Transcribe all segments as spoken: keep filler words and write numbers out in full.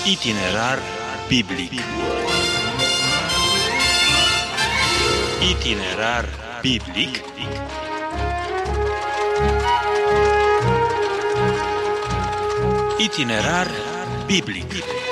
Itinerar biblic. Itinerar biblic. Itinerar biblic.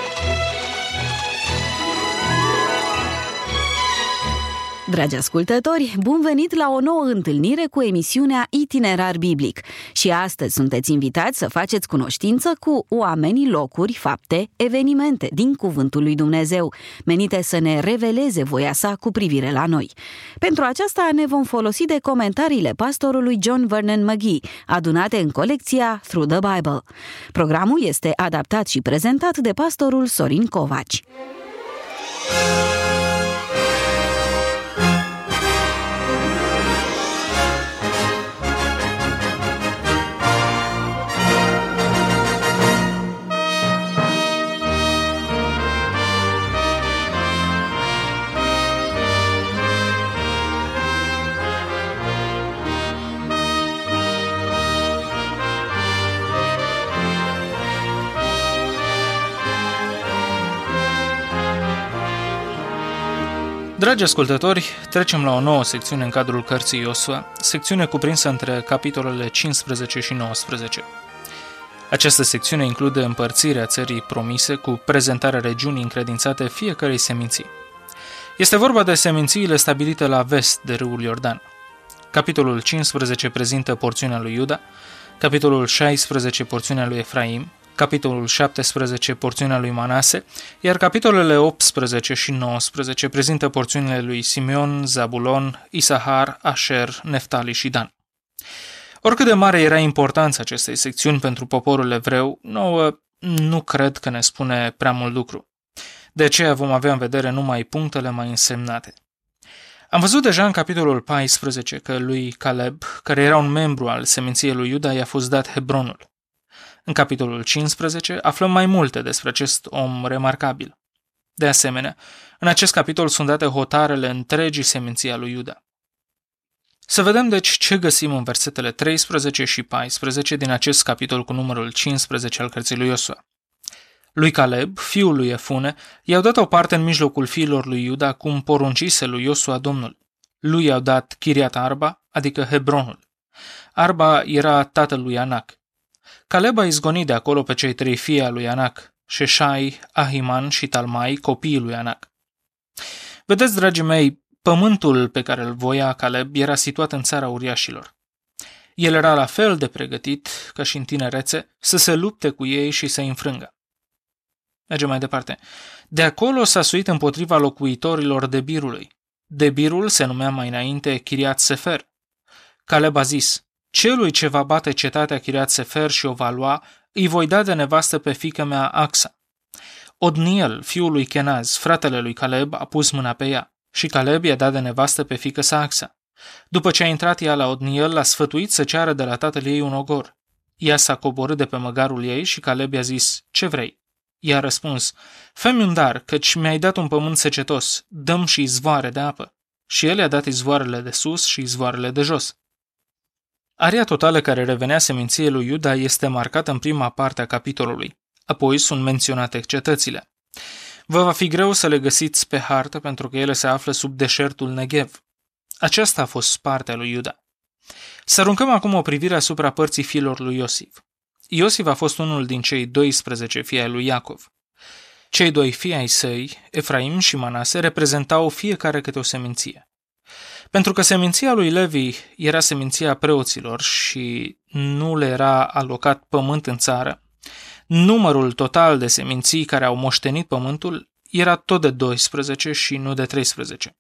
Dragi ascultători, bun venit la o nouă întâlnire cu emisiunea Itinerar Biblic. Și astăzi sunteți invitați să faceți cunoștință cu oamenii, locuri, fapte, evenimente din Cuvântul lui Dumnezeu, menite să ne reveleze voia sa cu privire la noi. Pentru aceasta ne vom folosi de comentariile pastorului John Vernon McGee, adunate în colecția Through the Bible. Programul este adaptat și prezentat de pastorul Sorin Covaci. Dragi ascultători, trecem la o nouă secțiune în cadrul cărții Iosua, secțiune cuprinsă între capitolele cincisprezece și nouăsprezece. Această secțiune include împărțirea țării promise cu prezentarea regiunii încredințate fiecărei seminții. Este vorba de semințiile stabilite la vest de râul Iordan. Capitolul cincisprezece prezintă porțiunea lui Iuda, capitolul șaisprezece porțiunea lui Efraim, capitolul șaptesprezece porțiunea lui Manase, iar capitolele optsprezece și nouăsprezece prezintă porțiunile lui Simeon, Zabulon, Isahar, Asher, Neftali și Dan. Oricât de mare era importanța acestei secțiuni pentru poporul evreu, nouă nu cred că ne spune prea mult lucru. De aceea vom avea în vedere numai punctele mai însemnate. Am văzut deja în capitolul paisprezece că lui Caleb, care era un membru al seminției lui Iuda, i-a fost dat Hebronul. În capitolul cincisprezece aflăm mai multe despre acest om remarcabil. De asemenea, în acest capitol sunt date hotarele întregii seminții a lui Iuda. Să vedem deci ce găsim în versetele treisprezece și paisprezece din acest capitol cu numărul cincisprezece al cărții lui Iosua. Lui Caleb, fiul lui Efune, i-au dat o parte în mijlocul fiilor lui Iuda, cum poruncise lui Iosua Domnul. Lui i-au dat Chiriat Arba, adică Hebronul. Arba era tatăl lui Anac. Caleb a izgonit de acolo pe cei trei fii ai lui Anac, Șeșai, Ahiman și Talmai, copiii lui Anac. Vedeți, dragii mei, pământul pe care îl voia Caleb era situat în țara uriașilor. El era la fel de pregătit, ca și în tinerețe, să se lupte cu ei și să-i înfrângă. Mergem mai departe. De acolo s-a suit împotriva locuitorilor Debirului. Debirul se numea mai înainte Chiriat Sefer. Caleb a zis: celui ce va bate cetatea Chiriat Sefer și o va lua, îi voi da de nevastă pe fiica mea Axa. Odniel, fiul lui Kenaz, fratele lui Caleb, a pus mâna pe ea și Caleb i-a dat de nevastă pe fiica sa Axa. După ce a intrat ea la Odniel, l-a sfătuit să ceară de la tatăl ei un ogor. Ea s-a coborât de pe măgarul ei și Caleb i-a zis: ce vrei? Ea a răspuns: fă-mi un dar, căci mi-ai dat un pământ secetos, dăm și izvoare de apă. Și el i-a dat izvoarele de sus și izvoarele de jos. Area totală care revenea seminției lui Iuda este marcată în prima parte a capitolului. Apoi sunt menționate cetățile. Vă va fi greu să le găsiți pe hartă pentru că ele se află sub deșertul Negev. Aceasta a fost partea lui Iuda. Să aruncăm acum o privire asupra părții fiilor lui Iosif. Iosif a fost unul din cei doisprezece fii ai lui Iacov. Cei doi fii ai săi, Efraim și Manase, reprezentau fiecare câte o seminție. Pentru că seminția lui Levi era seminția preoților și nu le era alocat pământ în țară, numărul total de seminții care au moștenit pământul era tot de doisprezece și nu de treisprezece.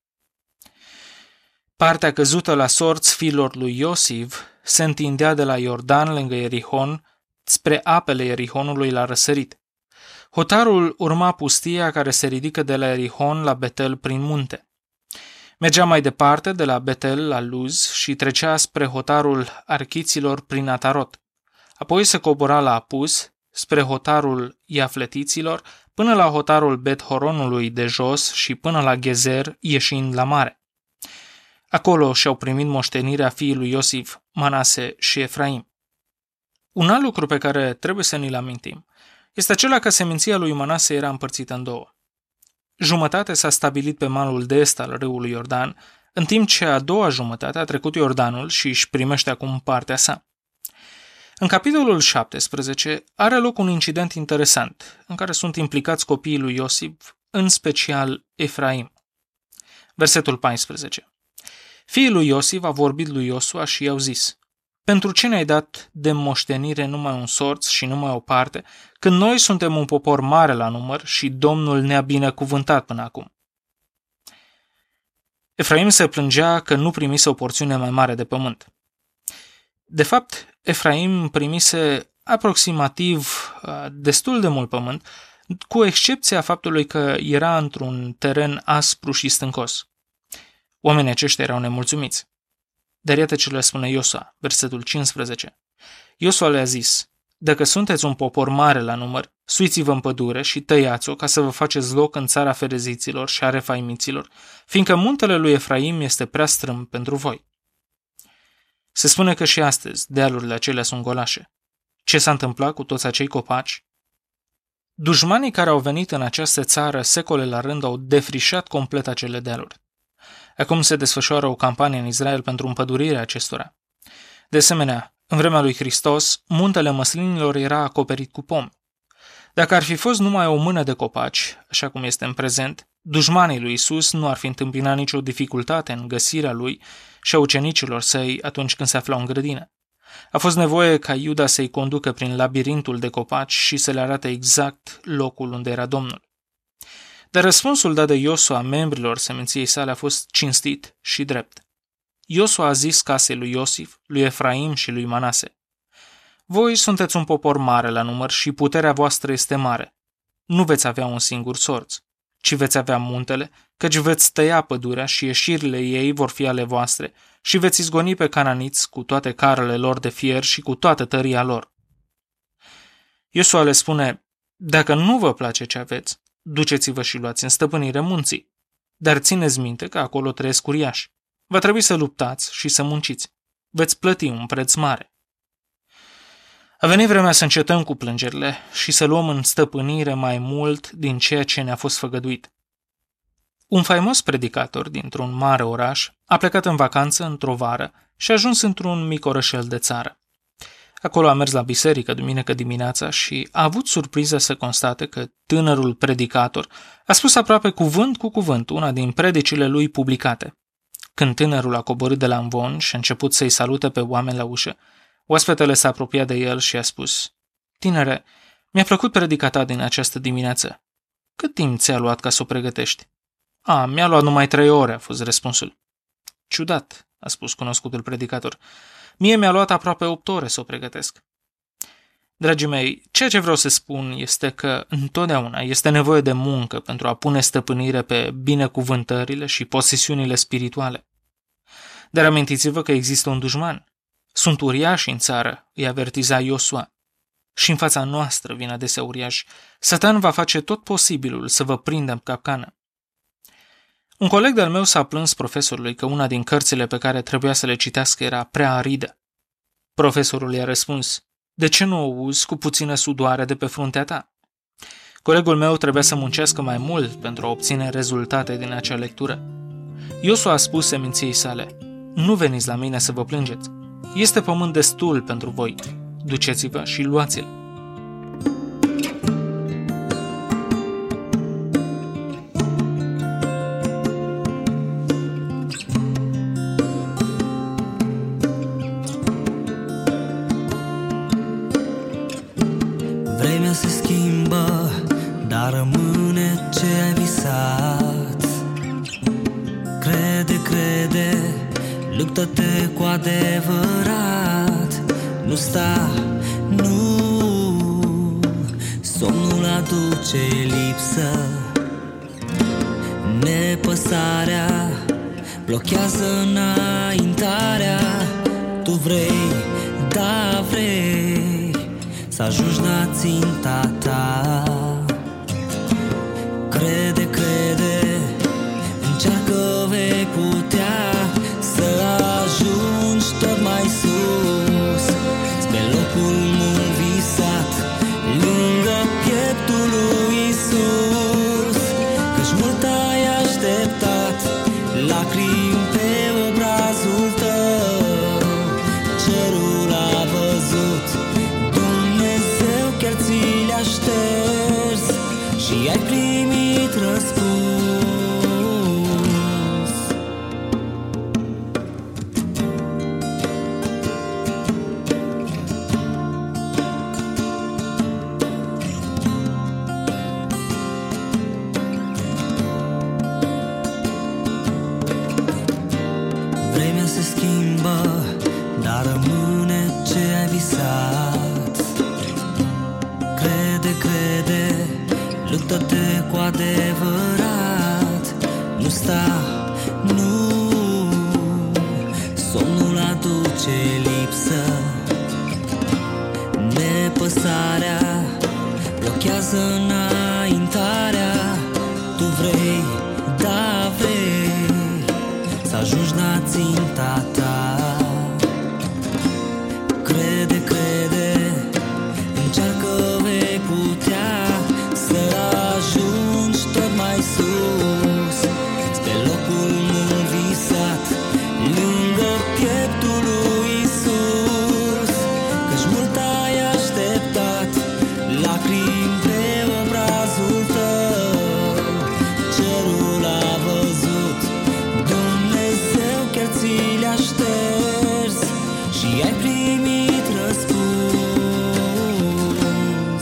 Partea căzută la sorți fiilor lui Iosif se întindea de la Iordan lângă Ierihon spre apele Ierihonului la răsărit. Hotarul urma pustia care se ridică de la Ierihon la Betel prin munte. Mergea mai departe de la Betel la Luz și trecea spre hotarul Archiților prin Atarot. Apoi se cobora la Apus, spre hotarul Iafletiților, până la hotarul Bet-Horonului de jos și până la Gezer, ieșind la mare. Acolo și-au primit moștenirea fiii lui Iosif, Manase și Efraim. Un alt lucru pe care trebuie să ni-l amintim este acela că seminția lui Manase era împărțită în două. Jumătate s-a stabilit pe malul de est al râului Iordan, în timp ce a doua jumătate a trecut Iordanul și își primește acum partea sa. În capitolul șaptesprezece are loc un incident interesant, în care sunt implicați copiii lui Iosif, în special Efraim. Versetul paisprezece. Fiii lui Iosif a vorbit lui Iosua și i-au zis: pentru ce ne-ai dat de moștenire numai un sorț și numai o parte, când noi suntem un popor mare la număr și Domnul ne-a binecuvântat până acum? Efraim se plângea că nu primise o porțiune mai mare de pământ. De fapt, Efraim primise aproximativ destul de mult pământ, cu excepția faptului că era într-un teren aspru și stâncos. Oamenii aceștia erau nemulțumiți. Dar iată ce le spune Iosua, versetul cincisprezece. Iosua le-a zis: dacă sunteți un popor mare la număr, suiți-vă în pădure și tăiați-o ca să vă faceți loc în țara fereziților și a refaimiților, fiindcă muntele lui Efraim este prea strâmb pentru voi. Se spune că și astăzi dealurile acelea sunt golașe. Ce s-a întâmplat cu toți acei copaci? Dușmanii care au venit în această țară secole la rând au defrișat complet acele dealuri. Acum se desfășoară o campanie în Israel pentru împădurirea acestora. De asemenea, în vremea lui Hristos, muntele măslinilor era acoperit cu pomi. Dacă ar fi fost numai o mână de copaci, așa cum este în prezent, dușmanii lui Isus nu ar fi întâmpinat nicio dificultate în găsirea lui și a ucenicilor săi atunci când se aflau în grădină. A fost nevoie ca Iuda să-i conducă prin labirintul de copaci și să le arate exact locul unde era Domnul. Dar răspunsul dat de Iosua membrilor seminției sale a fost cinstit și drept. Iosua a zis casei lui Iosif, lui Efraim și lui Manase: voi sunteți un popor mare la număr și puterea voastră este mare. Nu veți avea un singur sorț, ci veți avea muntele, căci veți tăia pădurea și ieșirile ei vor fi ale voastre și veți izgoni pe cananiți cu toate carele lor de fier și cu toată tăria lor. Iosua le spune: dacă nu vă place ce aveți, duceți-vă și luați în stăpânire munții. Dar țineți minte că acolo trăiesc uriași. Va trebui să luptați și să munciți. Veți plăti un preț mare. A venit vremea să încetăm cu plângerile și să luăm în stăpânire mai mult din ceea ce ne-a fost făgăduit. Un faimos predicator dintr-un mare oraș a plecat în vacanță într-o vară și a ajuns într-un mic orășel de țară. Acolo a mers la biserică duminică dimineața și a avut surpriza să constate că tânărul predicator a spus aproape cuvânt cu cuvânt una din predicile lui publicate. Când tânărul a coborât de la amvon și a început să-i salute pe oameni la ușă, oaspetele s-a apropiat de el și a spus: tinere, mi-a plăcut predica ta din această dimineață. Cât timp ți-a luat ca să o pregătești? A, mi-a luat numai trei ore, a fost răspunsul. Ciudat, a spus cunoscutul predicator. Mie mi-a luat aproape opt ore să o pregătesc. Dragii mei, ceea ce vreau să spun este că întotdeauna este nevoie de muncă pentru a pune stăpânire pe binecuvântările și posesiunile spirituale. Dar amintiți-vă că există un dușman. Sunt uriași în țară, îi avertiza Iosua. Și în fața noastră vin adesea uriași. Satan va face tot posibilul să vă prindă în capcană. Un coleg de-al meu s-a plâns profesorului că una din cărțile pe care trebuia să le citească era prea aridă. Profesorul i-a răspuns: de ce nu o uzi cu puțină sudoare de pe fruntea ta? Colegul meu trebuia să muncească mai mult pentru a obține rezultate din acea lectură. Iosua a spus seminției sale: nu veniți la mine să vă plângeți. Este pământ destul pentru voi. Duceți-vă și luați-l. Vremea se schimbă, dar rămâne ce ai visat. Crede, crede, luptă-te cu adevărat. Nu sta, nu, somnul aduce lipsă. Nepăsarea blochează înaintarea. Tu vrei, da vrei să ajungi la ținta ta. Crede, crede, încearcă, vei putea să ajungi tot mai sus, spre locul mult visat, lângă piață. Vremea se schimbă, dar rămâne ce ai visat. Crede, crede, luptă-te cu adevărat. Nu sta, nu, somnul aduce lipsă. Nepăsarea blochează înaintarea. Tu vrei, da vrei, să ajungi la ținta ta. Crede, crede, încearcă, vei putea să ajungi tot mai sus, spre locul mult visat, lângă pieptul lui Iisus. Căci mult ai așteptat, lacrimi pe obrazul tău, cerul a văzut, Dumnezeu chiar ți le-a șters și ai primit răspuns.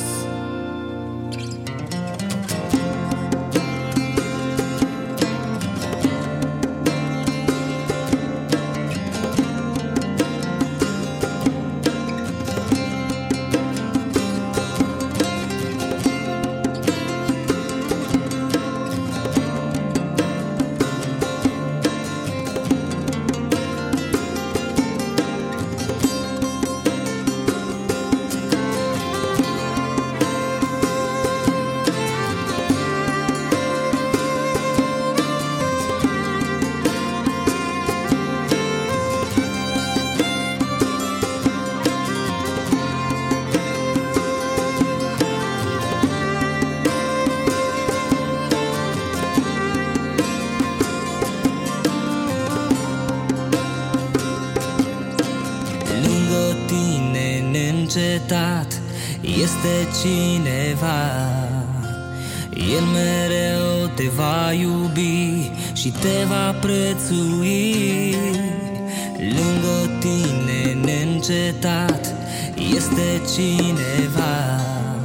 Lângă tine neîncetat este cineva. El mereu te va iubi și te va prețui. Lângă tine neîncetat este cineva.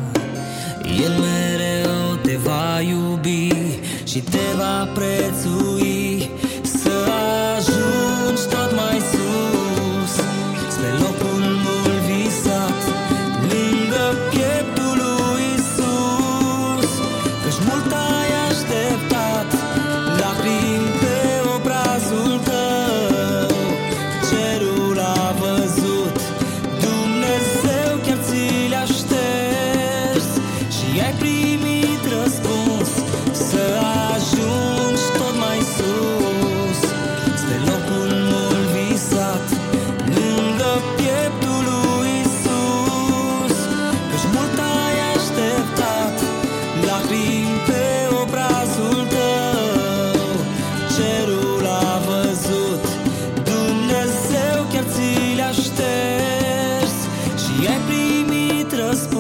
El mereu te va iubi și te va prețui. Să ajungi tot mai sus, spre locul mult visat, lângă pieptul lui Iisus. Căci mult ai așteptat, lacrimi pe obrazul tău, cerul a văzut, Dumnezeu chiar ți le-a șters și ai primit răspuns. Să ajungi tot mai sus, spre locul mult visat, lângă pieptul lui Iisus. Căci mult ai așteptat, lacrimi pe obrazul tău, cerul a văzut, Dumnezeu chiar ți le-a șters și ai primit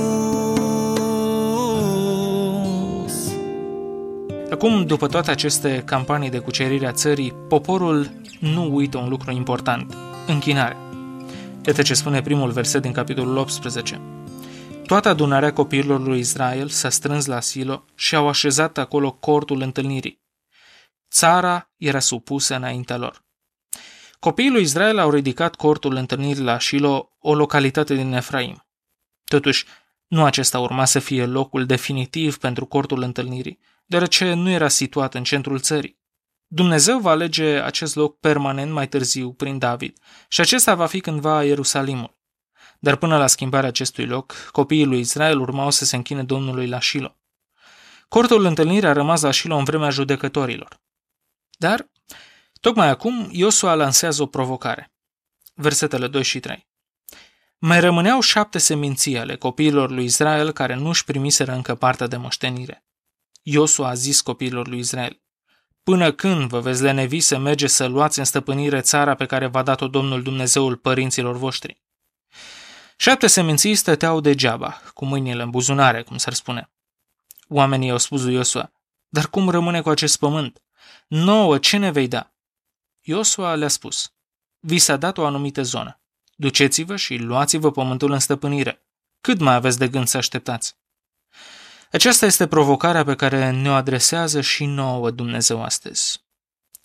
răspuns. Acum, după toate aceste campanii de cucerire a țării, poporul nu uită un lucru important: închinarea. Iată ce spune primul verset din capitolul optsprezece. Toată adunarea copiilor lui Israel s-a strâns la Silo și au așezat acolo cortul întâlnirii. Țara era supusă înaintea lor. Copiii lui Israel au ridicat cortul întâlnirii la Shilo, o localitate din Efraim. Totuși, nu acesta urma să fie locul definitiv pentru cortul întâlnirii, deoarece nu era situat în centrul țării. Dumnezeu va alege acest loc permanent mai târziu prin David și acesta va fi cândva Ierusalimul. Dar până la schimbarea acestui loc, copiii lui Israel urmau să se închine Domnului la Shilo. Cortul întâlnirii a rămas la Shilo în vremea judecătorilor. Dar, tocmai acum, Iosua lansează o provocare. Versetele doi și trei. Mai rămâneau șapte seminții ale copiilor lui Israel care nu-și primiseră încă partea de moștenire. Iosua a zis copiilor lui Israel: Până când vă veți lenevi să mergeți să luați în stăpânire țara pe care v-a dat-o Domnul Dumnezeul părinților voștri? Șapte seminții stăteau degeaba, cu mâinile în buzunare, cum s-ar spune. Oamenii au spus lui Iosua: Dar cum rămâne cu acest pământ? Nouă ce ne vei da? Iosua le-a spus: Vi s-a dat o anumită zonă. Duceți-vă și luați-vă pământul în stăpânire. Cât mai aveți de gând să așteptați? Aceasta este provocarea pe care ne-o adresează și nouă Dumnezeu astăzi.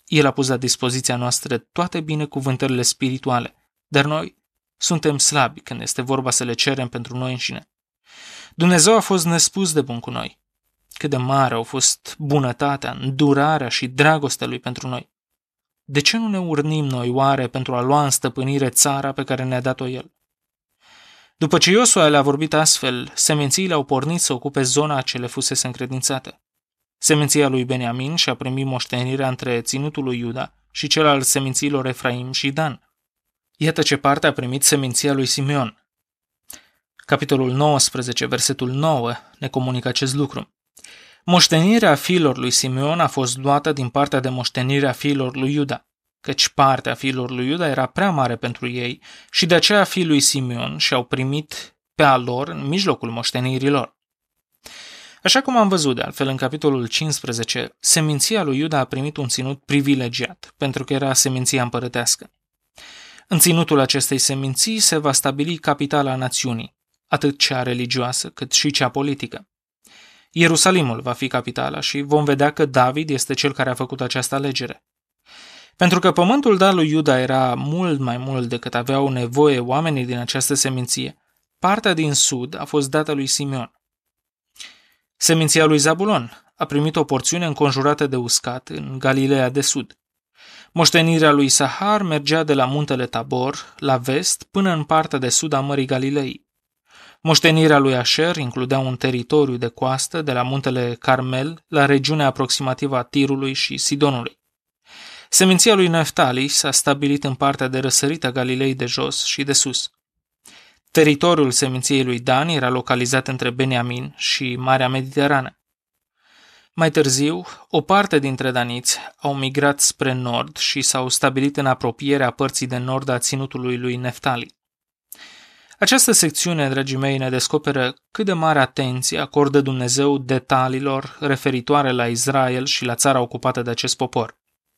El a pus la dispoziția noastră toate binecuvântările spirituale, dar noi suntem slabi când este vorba să le cerem pentru noi înșine. Dumnezeu a fost nespus de bun cu noi. Cât de mare au fost bunătatea, îndurarea și dragostea Lui pentru noi. De ce nu ne urnim noi oare pentru a lua în stăpânire țara pe care ne-a dat-o El? După ce Iosua le-a vorbit astfel, semințiile au pornit să ocupe zona ce le fusese încredințată. Seminția lui Beniamin și-a primit moștenirea între ținutul lui Iuda și cel al semințiilor Efraim și Dan. Iată ce parte a primit seminția lui Simeon. Capitolul nouăsprezece, versetul nouă, ne comunică acest lucru. Moștenirea fiilor lui Simeon a fost luată din partea de moștenire a fiilor lui Iuda, căci partea fiilor lui Iuda era prea mare pentru ei și de aceea fiii lui Simeon și-au primit pe a lor în mijlocul moștenirilor. Așa cum am văzut de altfel în capitolul cincisprezece, seminția lui Iuda a primit un ținut privilegiat, pentru că era seminția împărătească. În ținutul acestei seminții se va stabili capitala națiunii, atât cea religioasă cât și cea politică. Ierusalimul va fi capitala și vom vedea că David este cel care a făcut această alegere. Pentru că pământul dat lui Iuda era mult mai mult decât aveau nevoie oamenii din această seminție, partea din sud a fost dată lui Simeon. Seminția lui Zabulon a primit o porțiune înconjurată de uscat în Galileea de sud. Moștenirea lui Isahar mergea de la muntele Tabor, la vest, până în partea de sud a Mării Galilei. Moștenirea lui Asher includea un teritoriu de coastă de la muntele Carmel la regiunea aproximativă a Tirului și Sidonului. Seminția lui Neftali s-a stabilit în partea de răsărit a Galilei de jos și de sus. Teritoriul seminției lui Dan era localizat între Beniamin și Marea Mediterană. Mai târziu, o parte dintre daniți au migrat spre nord și s-au stabilit în apropierea părții de nord a ținutului lui Neftali. Această secțiune, dragii mei, ne descoperă cât de mare atenție acordă Dumnezeu detaliilor referitoare la Israel și la țara ocupată de acest popor.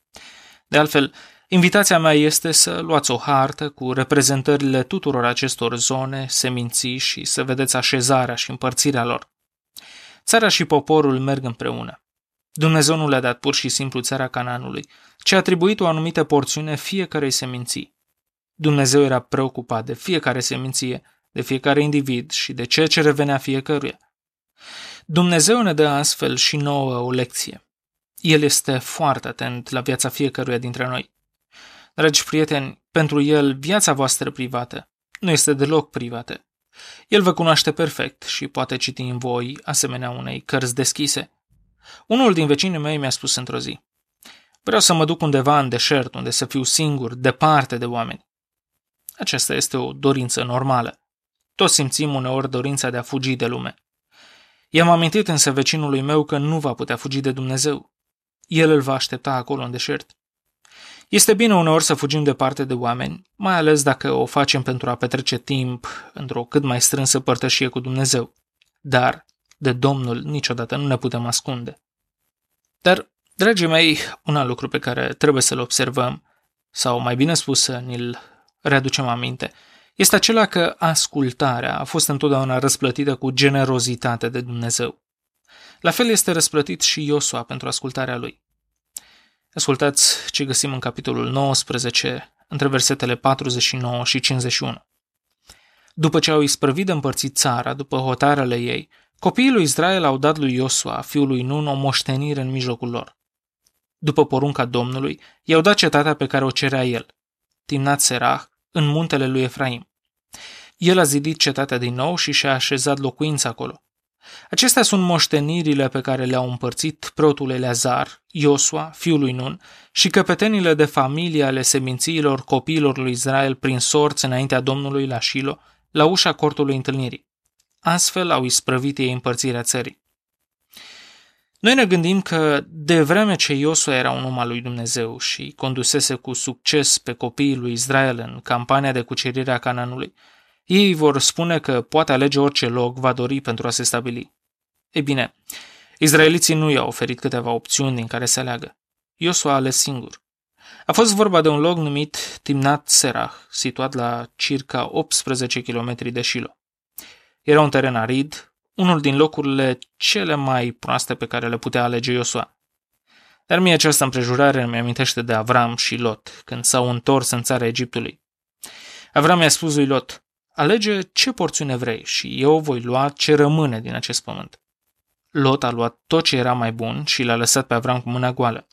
De altfel, invitația mea este să luați o hartă cu reprezentările tuturor acestor zone, seminții și să vedeți așezarea și împărțirea lor. Țara și poporul merg împreună. Dumnezeu nu le-a dat pur și simplu țara Canaanului, ci a atribuit o anumită porțiune fiecarei seminții. Dumnezeu era preocupat de fiecare seminție, de fiecare individ și de ceea ce revenea fiecăruia. Dumnezeu ne dă astfel și nouă o lecție. El este foarte atent la viața fiecăruia dintre noi. Dragi prieteni, pentru El viața voastră privată nu este deloc privată. El vă cunoaște perfect și poate citi în voi asemenea unei cărți deschise. Unul din vecinii mei mi-a spus într-o zi: vreau să mă duc undeva în deșert, unde să fiu singur, departe de oameni. Aceasta este o dorință normală. Toți simțim uneori dorința de a fugi de lume. I-am amintit însă vecinului meu că nu va putea fugi de Dumnezeu. El îl va aștepta acolo în deșert. Este bine uneori să fugim departe de oameni, mai ales dacă o facem pentru a petrece timp într-o cât mai strânsă părtășie cu Dumnezeu. Dar de Domnul niciodată nu ne putem ascunde. Dar, dragii mei, un alt lucru pe care trebuie să-l observăm, sau mai bine spus să ni-l readucem aminte, este acela că ascultarea a fost întotdeauna răsplătită cu generozitate de Dumnezeu. La fel este răsplătit și Iosua pentru ascultarea lui. Ascultați ce găsim în capitolul nouăsprezece, între versetele patruzeci și nouă și cincizeci și unu. După ce au isprăvit de împărțit țara, după hotarele ei, copiii lui Israel au dat lui Iosua, fiul lui Nun, o moștenire în mijlocul lor. După porunca Domnului, i-au dat cetatea pe care o cerea el, Timnat Serah, în muntele lui Efraim. El a zidit cetatea din nou și și-a așezat locuința acolo. Acestea sunt moștenirile pe care le-au împărțit preotul Eleazar, Iosua, fiul lui Nun, și căpetenile de familie ale semințiilor copiilor lui Israel prin sorți înaintea Domnului la Shilo, la ușa cortului întâlnirii. Astfel au isprăvit ei împărțirea țării. Noi ne gândim că, de vreme ce Iosua era un om al lui Dumnezeu și condusese cu succes pe copiii lui Israel în campania de cucerire a Canaanului, ei vor spune că poate alege orice loc va dori pentru a se stabili. Ei bine, izraeliții nu i-au oferit câteva opțiuni din care să aleagă. Iosua a ales singur. A fost vorba de un loc numit Timnat Serah, situat la circa optsprezece kilometri de Shilo. Era un teren arid, unul din locurile cele mai proaste pe care le putea alege Iosua. Dar mie această împrejurare îmi amintește de Avram și Lot, când s-au întors în țara Egiptului. Avram i-a spus lui Lot: alege ce porțiune vrei și eu voi lua ce rămâne din acest pământ. Lot a luat tot ce era mai bun și l-a lăsat pe Avram cu mâna goală.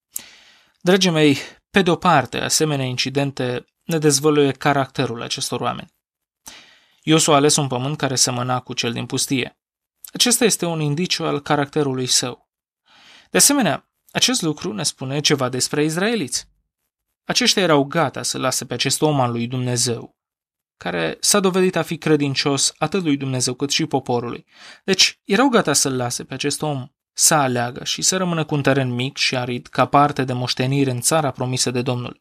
Dragii mei, pe de-o parte, asemenea incidente ne dezvăluie caracterul acestor oameni. Iosua a ales un pământ care semăna cu cel din pustie. Acesta este un indiciu al caracterului său. De asemenea, acest lucru ne spune ceva despre izraeliți. Aceștia erau gata să lase pe acest om al lui Dumnezeu, care s-a dovedit a fi credincios atât lui Dumnezeu cât și poporului. Deci, erau gata să-l lase pe acest om să aleagă și să rămână cu un teren mic și arid ca parte de moștenire în țara promisă de Domnul.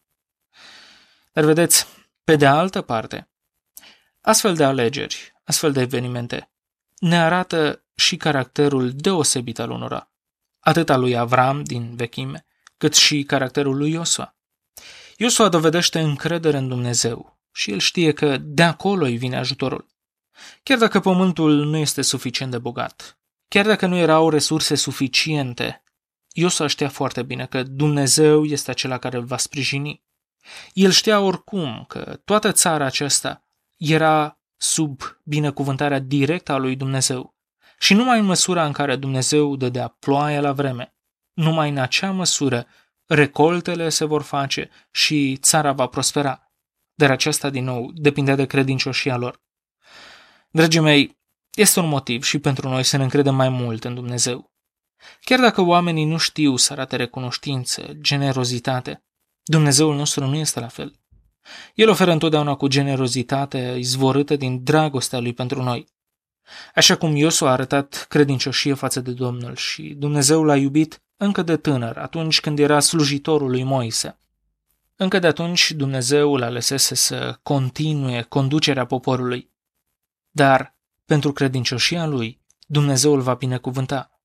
Dar vedeți, pe de altă parte, astfel de alegeri, astfel de evenimente, ne arată și caracterul deosebit al unora, atât al lui Avram din vechime, cât și caracterul lui Iosua. Iosua dovedește încredere în Dumnezeu și el știe că de acolo îi vine ajutorul. Chiar dacă pământul nu este suficient de bogat, chiar dacă nu erau resurse suficiente, Iosua știa foarte bine că Dumnezeu este acela care îl va sprijini. El știa oricum că toată țara aceasta era sub binecuvântarea directă a lui Dumnezeu și numai în măsura în care Dumnezeu dădea ploaia la vreme, numai în acea măsură recoltele se vor face și țara va prospera. Dar aceasta, din nou, depindea de credincioșia lor. Dragii mei, este un motiv și pentru noi să ne încredem mai mult în Dumnezeu. Chiar dacă oamenii nu știu să arate recunoștință, generozitate, Dumnezeul nostru nu este la fel. El oferă întotdeauna cu generozitate izvorâtă din dragostea lui pentru noi. Așa cum Iosua a arătat credincioșie față de Domnul și Dumnezeu l-a iubit încă de tânăr, atunci când era slujitorul lui Moise. Încă de atunci Dumnezeu l-a lăsese să continue conducerea poporului. Dar, pentru credincioșia lui, Dumnezeu îl va binecuvânta.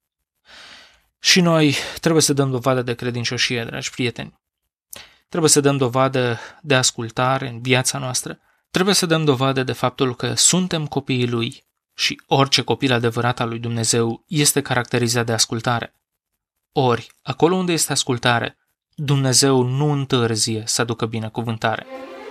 Și noi trebuie să dăm dovadă de credincioșie, dragi prieteni. Trebuie să dăm dovadă de ascultare în viața noastră. Trebuie să dăm dovadă de faptul că suntem copiii lui și orice copil adevărat al lui Dumnezeu este caracterizat de ascultare. Ori, acolo unde este ascultare, Dumnezeu nu întârzie să aducă binecuvântare.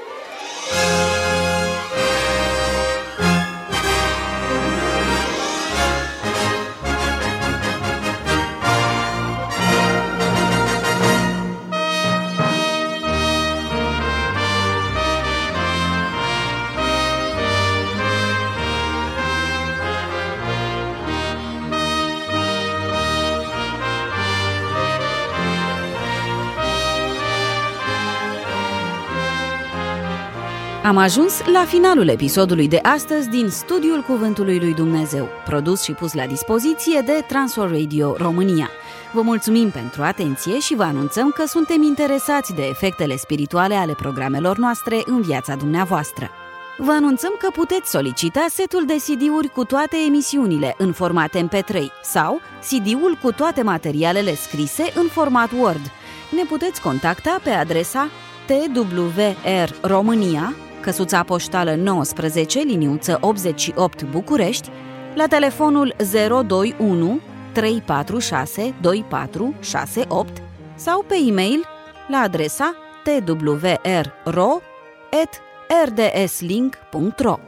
Am ajuns la finalul episodului de astăzi din Studiul Cuvântului lui Dumnezeu, produs și pus la dispoziție de Transworld Radio România. Vă mulțumim pentru atenție și vă anunțăm că suntem interesați de efectele spirituale ale programelor noastre în viața dumneavoastră. Vă anunțăm că puteți solicita setul de C D-uri cu toate emisiunile în format M P trei sau C D-ul cu toate materialele scrise în format Word. Ne puteți contacta pe adresa T W R România, căsuța poștală nouăsprezece, liniuță optzeci și opt București, la telefonul zero doi unu trei patru șase doi patru șase opt sau pe e-mail la adresa t w r r o at r d s link punct r o.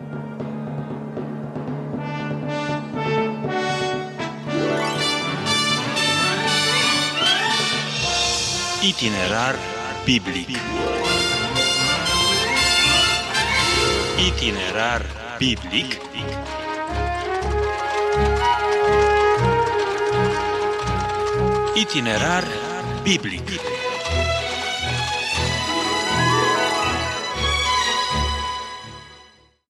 Itinerar biblic. Itinerar biblic. Itinerar biblic.